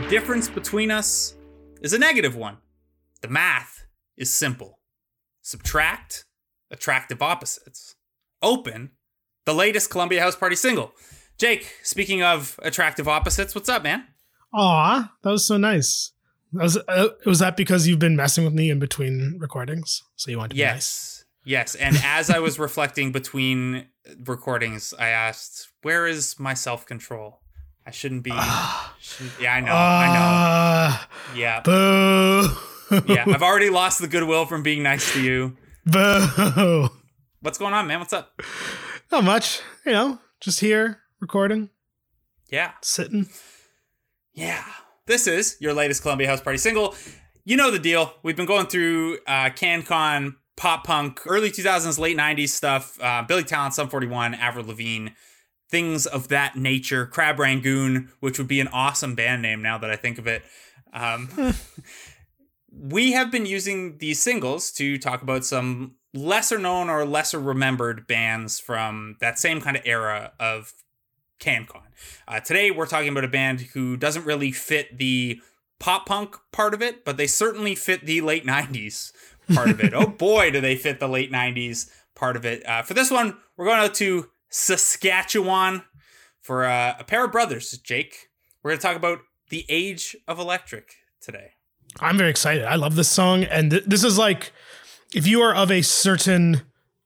difference between us is a negative one. The math is simple. Subtract attractive opposites. Open the latest Columbia House Party single. Jake, speaking of attractive opposites, what's up, man? Aw, that was so nice. Was that because you've been messing with me in between recordings? So you want to be nice? Yes. And as I was reflecting between recordings, I asked, where is my self-control? I shouldn't be. Yeah, I know. Yeah. Boo. Yeah, I've already lost the goodwill from being nice to you. Boo. What's going on, man? What's up? Not much. Just here recording. Yeah. Sitting. Yeah. This is your latest Columbia House Party single. You know the deal. We've been going through CanCon, pop punk, early 2000s, late 90s stuff, Billy Talent, Sum 41, Avril Lavigne, things of that nature. Crab Rangoon, which would be an awesome band name now that I think of it. We have been using these singles to talk about some lesser known or lesser remembered bands from that same kind of era of CanCon. Today, we're talking about a band who doesn't really fit the pop punk part of it, but they certainly fit the late 90s part of it. Oh boy, do they fit the late 90s part of it. For this one, we're going out to Saskatchewan for a pair of brothers, Jake. We're going to talk about The Age of Electric today. I'm very excited. I love this song. And this is like, if you are of a certain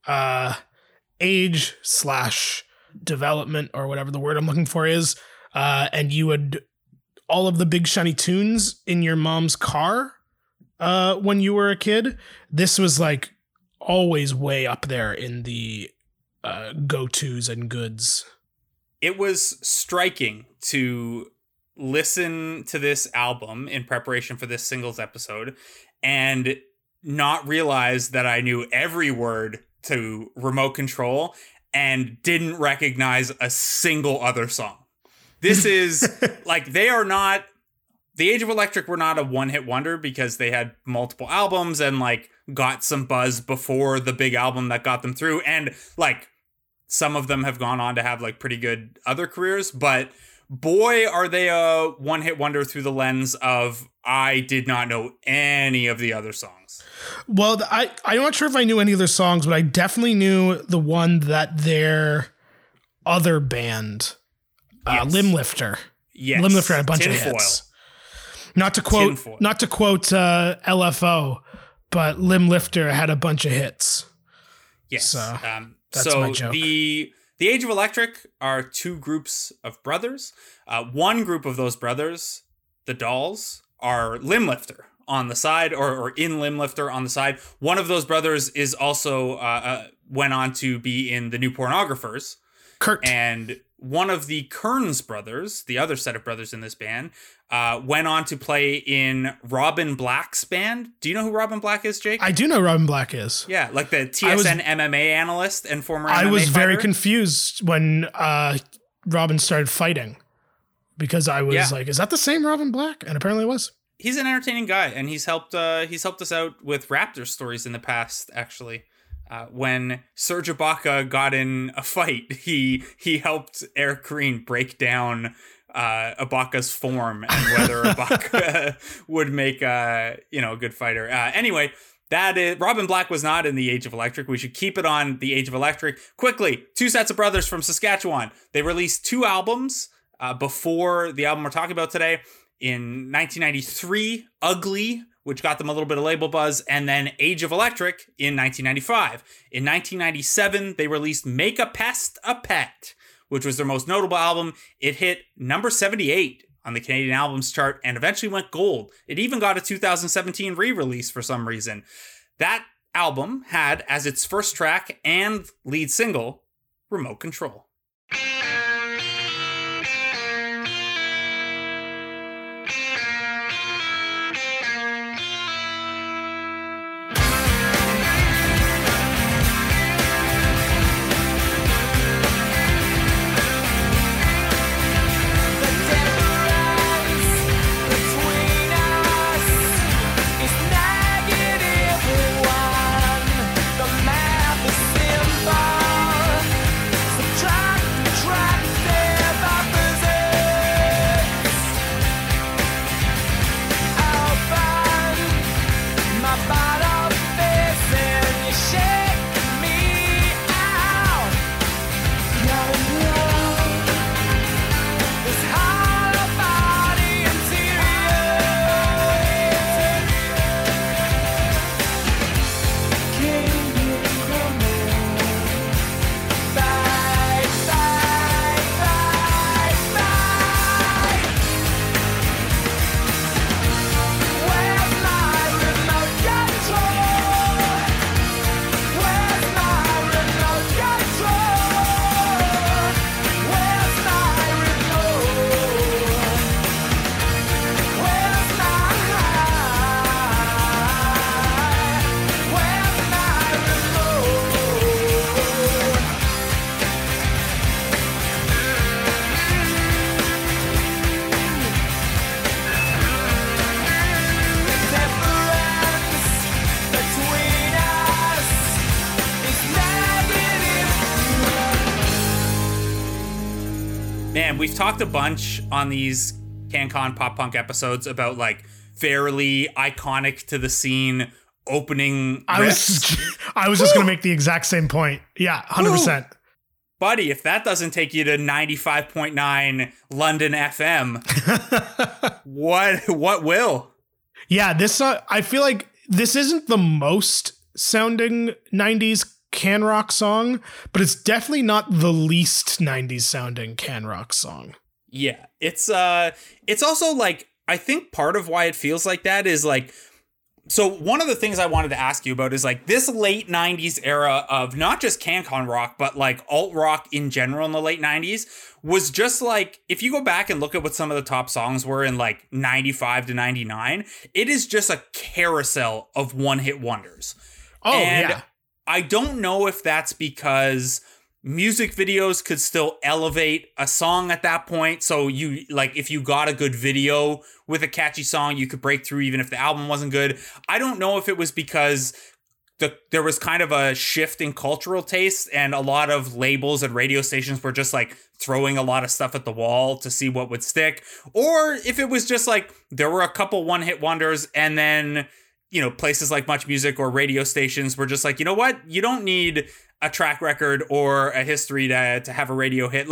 age / development or whatever the word I'm looking for is, and you would all of the big shiny tunes in your mom's car when you were a kid, this was like always way up there in the go-tos and goods. It was striking to listen to this album in preparation for this singles episode and not realize that I knew every word to Remote Control and didn't recognize a single other song. This is like, they are not, The Age of Electric were not a one-hit wonder because they had multiple albums and like got some buzz before the big album that got them through. And like some of them have gone on to have like pretty good other careers, but boy, are they a one-hit wonder through the lens of I did not know any of the other songs. Well, I'm not sure if I knew any of their songs, but I definitely knew the one that their other band, Yes. Limblifter. Yes. Limblifter had a bunch Tinfoil. of hits. Not to quote LFO, but Limblifter had a bunch of hits. Yes. So that's my joke. The Age of Electric are two groups of brothers. One group of those brothers, the Dolls, are Limblifter on the side, or in Limblifter on the side. One of those brothers is also went on to be in the New Pornographers. Kurt. And one of the Kearns brothers, the other set of brothers in this band, went on to play in Robin Black's band. Do you know who Robin Black is, Jake? I do know who Robin Black is. Yeah, like the TSN MMA analyst and former MMA I was very fighter. confused when Robin started fighting because I was like, is that the same Robin Black? And apparently it was. He's an entertaining guy, and he's helped us out with Raptors stories in the past, actually. When Serge Ibaka got in a fight, he helped Eric Green break down Ibaka's form and whether Ibaka would make a good fighter. Anyway, that is Robin Black was not in The Age of Electric. We should keep it on The Age of Electric. Quickly, two sets of brothers from Saskatchewan. They released two albums before the album we're talking about today. In 1993, Ugly, which got them a little bit of label buzz, and then Age of Electric in 1995. In 1997, they released Make a Pest a Pet, which was their most notable album. It hit number 78 on the Canadian Albums Chart and eventually went gold. It even got a 2017 re-release for some reason. That album had as its first track and lead single, Remote Control. Try Man, we've talked a bunch on these CanCon Pop Punk episodes about like fairly iconic to the scene opening riffs. I was just going to make the exact same point. Yeah, 100%. Buddy, if that doesn't take you to 95.9 London FM, what will? Yeah, this I feel like this isn't the most sounding 90s can rock song, but it's definitely not the least 90s sounding can rock song. Yeah, it's also like, I think part of why it feels like that is like, so one of the things I wanted to ask you about is like this late 90s era of not just CanCon rock, but like alt rock in general in the late 90s was just like, if you go back and look at what some of the top songs were in like 95 to 99, it is just a carousel of one hit wonders. Oh, and yeah. I don't know if that's because music videos could still elevate a song at that point. So you like, if you got a good video with a catchy song, you could break through even if the album wasn't good. I don't know if it was because there was kind of a shift in cultural taste and a lot of labels and radio stations were just like throwing a lot of stuff at the wall to see what would stick, or if it was just like there were a couple one hit wonders and then, you know, places like Much Music or radio stations were just like, you know what, you don't need a track record or a history to have a radio hit.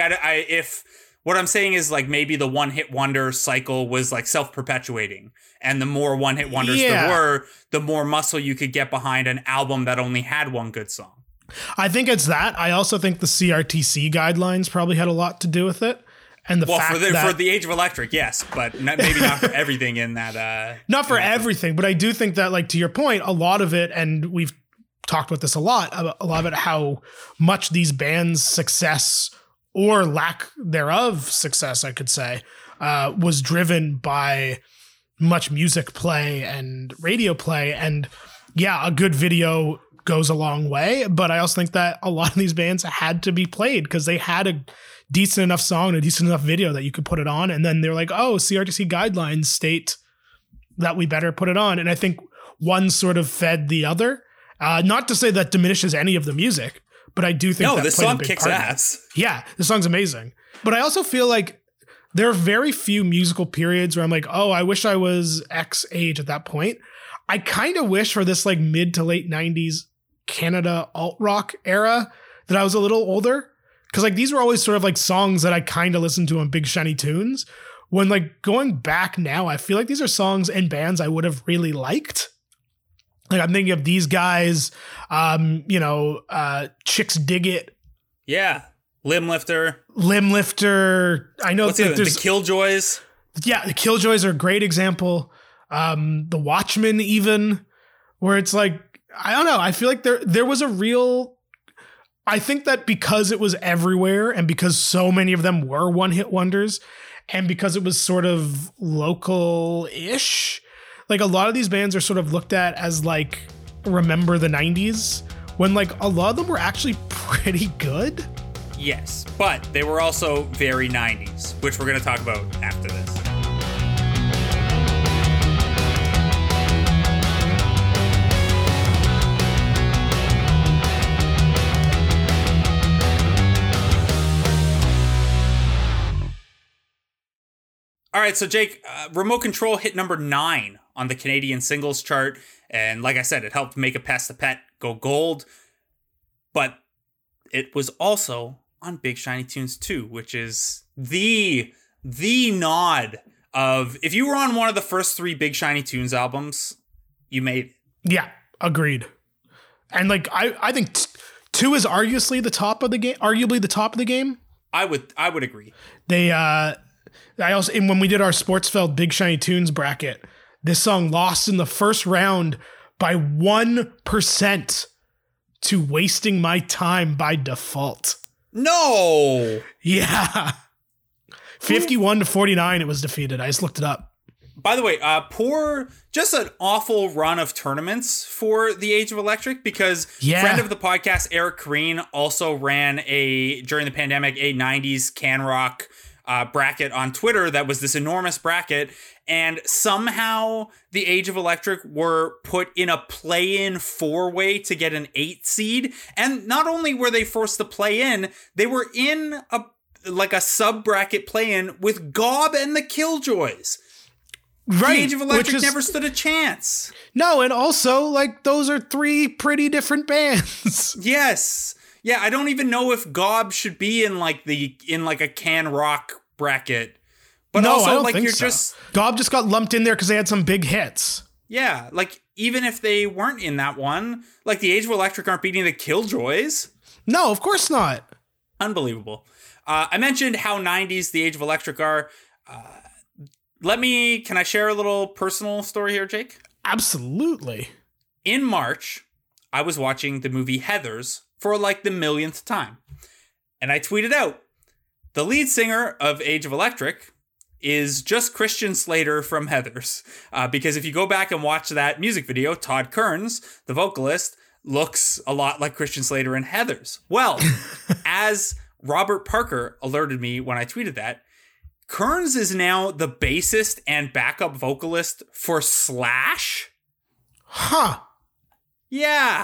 If what I'm saying is like maybe the one hit wonder cycle was like self-perpetuating, and the more one hit wonders there were, the more muscle you could get behind an album that only had one good song. I think it's that. I also think the CRTC guidelines probably had a lot to do with it. And for the Age of Electric, yes, but maybe not for everything in that. Not for everything, but I do think that, like, to your point, a lot of it, and we've talked about this a lot of it, how much these bands' success or lack thereof success, I could say, was driven by Much Music play and radio play. And yeah, a good video goes a long way, but I also think that a lot of these bands had to be played because they had a decent enough song and a decent enough video that you could put it on. And then they're like, oh, CRTC guidelines state that we better put it on. And I think one sort of fed the other. Not to say that diminishes any of the music, but I do think that this song kicks ass. Yeah, the song's amazing. But I also feel like there are very few musical periods where I'm like, oh, I wish I was X age at that point. I kind of wish for this like mid to late 90s Canada alt rock era that I was a little older. Because like these were always sort of like songs that I kind of listened to on Big Shiny Tunes. When like going back now, I feel like these are songs and bands I would have really liked. Like I'm thinking of these guys, Chicks Dig It. Yeah. Limb Lifter. I know the Killjoys. Yeah, the Killjoys are a great example. The Watchmen even, where it's like, I don't know. I feel like there was a real, I think that because it was everywhere and because so many of them were one hit wonders and because it was sort of local-ish, like a lot of these bands are sort of looked at as like, remember the 90s, when like a lot of them were actually pretty good. Yes, but they were also very 90s, which we're going to talk about after this. All right, so Jake, Remote Control hit number 9 on the Canadian singles chart. And like I said, it helped Make It Past the Pet go gold. But it was also on Big Shiny Tunes 2, which is the nod of, if you were on one of the first 3 Big Shiny Tunes albums, you made it. Yeah, agreed. And like I think 2 is arguably the top of the game. I would agree. And when we did our Sportsfeld Big Shiny Tunes bracket, this song lost in the first round by 1% to Wasting My Time by Default. No. Yeah. 51-49 it was defeated. I just looked it up. By the way, just an awful run of tournaments for the Age of Electric, because friend of the podcast, Eric Kareen, also ran during the pandemic, a 90s can rock bracket on Twitter that was this enormous bracket, and somehow the Age of Electric were put in a play-in 4-way to get an 8 seed, and not only were they forced to play in, they were in like a sub bracket play-in with Gob and the Killjoys. Right. The Age of Electric never stood a chance. No, and also, like, those are three pretty different bands. Yes. Yeah, I don't even know if Gob should be in like a Can Rock bracket. But no, also, I don't like, think you're so. just Gob just got lumped in there because they had some big hits. Yeah, like, even if they weren't in that one, like, the Age of Electric aren't beating the Killjoys. No, of course not. Unbelievable. I mentioned how 90s the Age of Electric are. Can I share a little personal story here, Jake? Absolutely. In March, I was watching the movie Heathers for like the millionth time. And I tweeted out, the lead singer of Age of Electric is just Christian Slater from Heathers. Because if you go back and watch that music video, Todd Kearns, the vocalist, looks a lot like Christian Slater in Heathers. Well, as Robert Parker alerted me when I tweeted that, Kearns is now the bassist and backup vocalist for Slash. Huh. Yeah.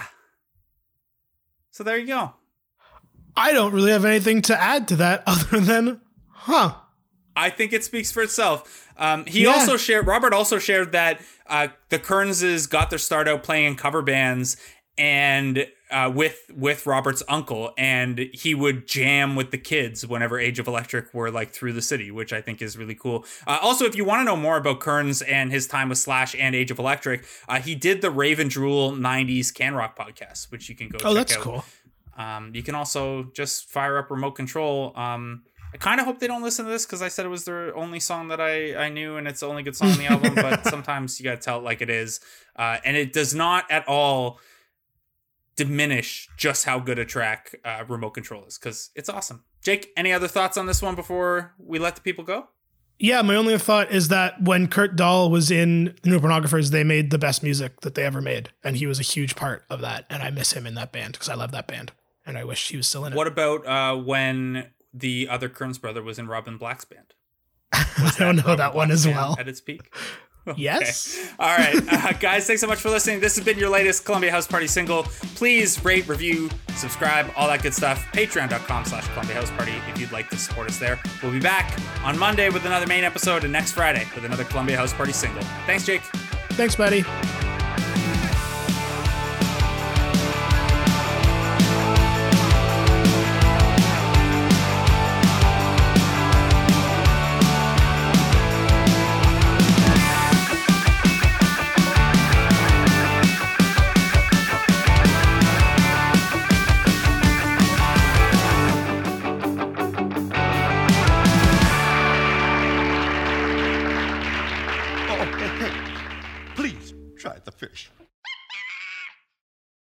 So there you go. I don't really have anything to add to that other than, huh. I think it speaks for itself. Robert also shared that the Kearnses got their start out playing in cover bands and with Robert's uncle, and he would jam with the kids whenever Age of Electric were like through the city, which I think is really cool. Also, if you want to know more about Kearns and his time with Slash and Age of Electric, he did the Raven Drool 90s Can Rock podcast, which you can go check out. Oh, that's cool. You can also just fire up Remote Control. I kind of hope they don't listen to this because I said it was their only song that I knew, and it's the only good song on the album, but sometimes you gotta tell it like it is. And it does not at all diminish just how good a track Remote Control is, because it's awesome. Jake, any other thoughts on this one before we let the people go? Yeah, my only thought is that when Kurt Dahl was in The New Pornographers, they made the best music that they ever made, and he was a huge part of that, and I miss him in that band because I love that band, and I wish he was still in it. What about when the other Kearns brother was in Robin Black's band? I don't know that one as well. At its peak? Okay. Yes. All right. Guys, thanks so much for listening. This has been your latest Columbia House Party single. Please rate, review, subscribe, all that good stuff. Patreon.com/Columbia House Party if you'd like to support us there. We'll be back on Monday with another main episode and next Friday with another Columbia House Party single. Thanks, Jake. Thanks, buddy.